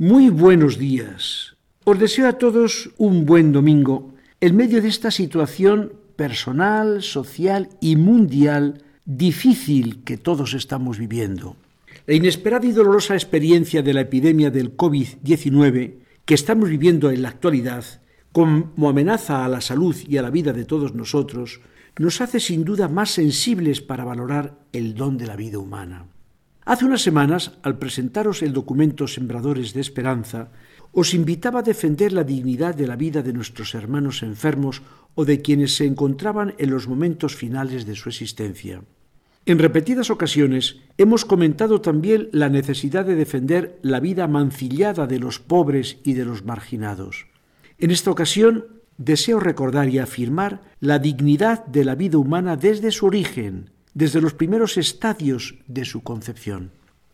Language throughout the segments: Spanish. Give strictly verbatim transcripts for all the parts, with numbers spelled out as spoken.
Muy buenos días. Os deseo a todos un buen domingo en medio de esta situación personal, social y mundial difícil que todos estamos viviendo. La inesperada y dolorosa experiencia de la epidemia del covid diecinueve que estamos viviendo en la actualidad, como amenaza a la salud y a la vida de todos nosotros, nos hace sin duda más sensibles para valorar el don de la vida humana. Hace unas semanas, al presentaros el documento Sembradores de Esperanza, os invitaba a defender la dignidad de la vida de nuestros hermanos enfermos o de quienes se encontraban en los momentos finales de su existencia. En repetidas ocasiones hemos comentado también la necesidad de defender la vida mancillada de los pobres y de los marginados. En esta ocasión deseo recordar y afirmar la dignidad de la vida humana desde su origen, desde los primeros estadios de su concepción.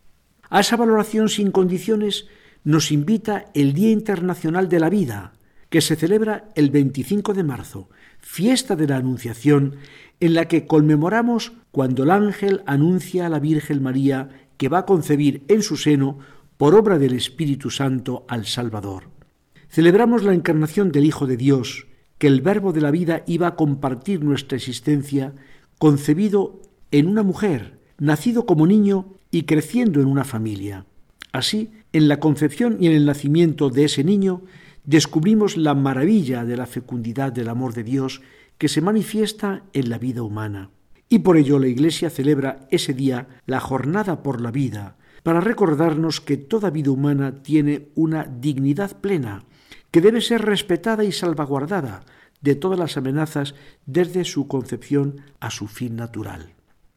A esa valoración sin condiciones nos invita el Día Internacional de la Vida, que se celebra el veinticinco de marzo, fiesta de la Anunciación, en la que conmemoramos cuando el ángel anuncia a la Virgen María que va a concebir en su seno, por obra del Espíritu Santo, al Salvador. Celebramos la encarnación del Hijo de Dios, que el Verbo de la vida iba a compartir nuestra existencia, concebido en una mujer, nacido como niño y creciendo en una familia. Así, en la concepción y en el nacimiento de ese niño, descubrimos la maravilla de la fecundidad del amor de Dios que se manifiesta en la vida humana. Y por ello la Iglesia celebra ese día la Jornada por la Vida, para recordarnos que toda vida humana tiene una dignidad plena, que debe ser respetada y salvaguardada de todas las amenazas desde su concepción a su fin natural.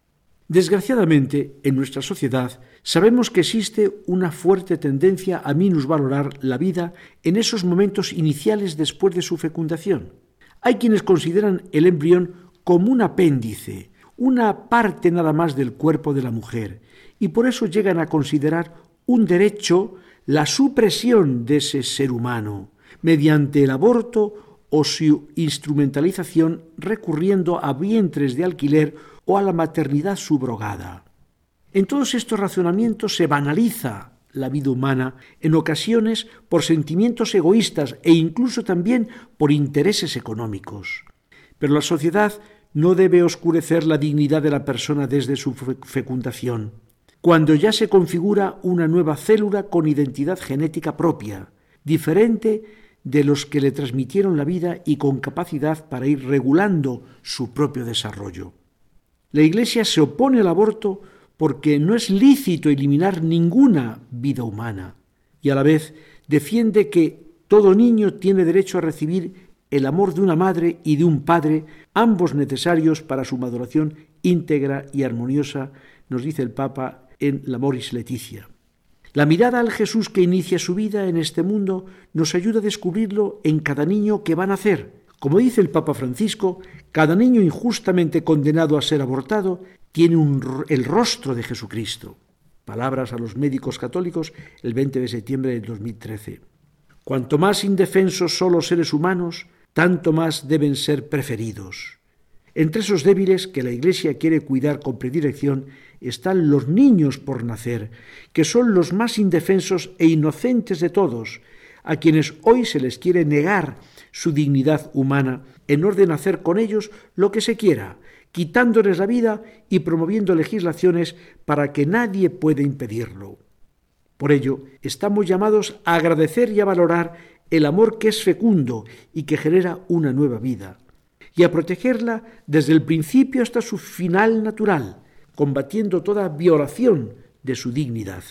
Desgraciadamente, en nuestra sociedad sabemos que existe una fuerte tendencia a minusvalorar la vida en esos momentos iniciales después de su fecundación. Hay quienes consideran el embrión como un apéndice, una parte nada más del cuerpo de la mujer, y por eso llegan a considerar un derecho la supresión de ese ser humano, mediante el aborto o su instrumentalización recurriendo a vientres de alquiler o a la maternidad subrogada. En todos estos razonamientos se banaliza la vida humana, en ocasiones por sentimientos egoístas e incluso también por intereses económicos. Pero la sociedad no debe oscurecer la dignidad de la persona desde su fecundación, cuando ya se configura una nueva célula con identidad genética propia, diferente de los que le transmitieron la vida y con capacidad para ir regulando su propio desarrollo. La Iglesia se opone al aborto porque no es lícito eliminar ninguna vida humana y a la vez defiende que todo niño tiene derecho a recibir el amor de una madre y de un padre, ambos necesarios para su maduración íntegra y armoniosa, nos dice el Papa en la Amoris Laetitia. La mirada al Jesús que inicia su vida en este mundo nos ayuda a descubrirlo en cada niño que va a nacer. Como dice el Papa Francisco, cada niño injustamente condenado a ser abortado tiene un, el rostro de Jesucristo. Palabras a los médicos católicos el veinte de septiembre del dos mil trece. Cuanto más indefensos son los seres humanos, tanto más deben ser preferidos. Entre esos débiles que la Iglesia quiere cuidar con predilección están los niños por nacer, que son los más indefensos e inocentes de todos, a quienes hoy se les quiere negar su dignidad humana en orden a hacer con ellos lo que se quiera, quitándoles la vida y promoviendo legislaciones para que nadie pueda impedirlo. Por ello, estamos llamados a agradecer y a valorar el amor que es fecundo y que genera una nueva vida, y a protegerla desde el principio hasta su final natural, combatiendo toda violación de su dignidad.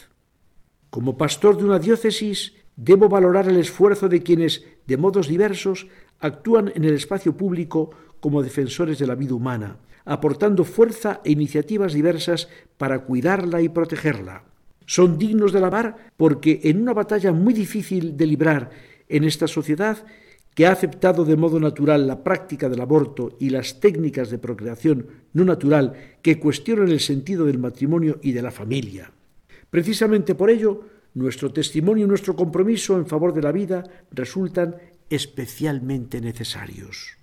Como pastor de una diócesis, debo valorar el esfuerzo de quienes, de modos diversos, actúan en el espacio público como defensores de la vida humana, aportando fuerza e iniciativas diversas para cuidarla y protegerla. Son dignos de alabar porque en una batalla muy difícil de librar en esta sociedad, que ha aceptado de modo natural la práctica del aborto y las técnicas de procreación no natural que cuestionan el sentido del matrimonio y de la familia. Precisamente por ello, nuestro testimonio y nuestro compromiso en favor de la vida resultan especialmente necesarios.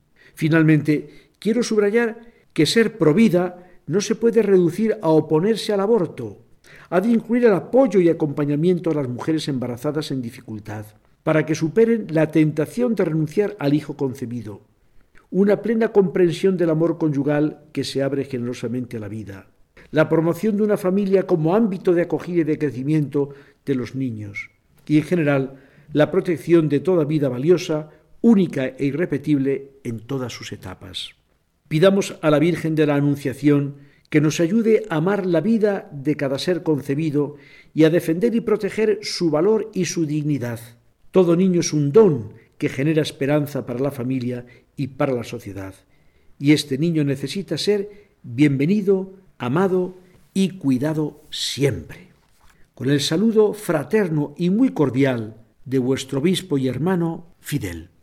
Finalmente, quiero subrayar que ser provida no se puede reducir a oponerse al aborto. Ha de incluir el apoyo y acompañamiento a las mujeres embarazadas en dificultad, para que superen la tentación de renunciar al hijo concebido. Una plena comprensión del amor conyugal que se abre generosamente a la vida. La promoción de una familia como ámbito de acogida y de crecimiento de los niños. Y en general, la protección de toda vida valiosa, única e irrepetible en todas sus etapas. Pidamos a la Virgen de la Anunciación que nos ayude a amar la vida de cada ser concebido y a defender y proteger su valor y su dignidad. Todo niño es un don que genera esperanza para la familia y para la sociedad. Y este niño necesita ser bienvenido, amado y cuidado siempre. Con el saludo fraterno y muy cordial de vuestro obispo y hermano Fidel.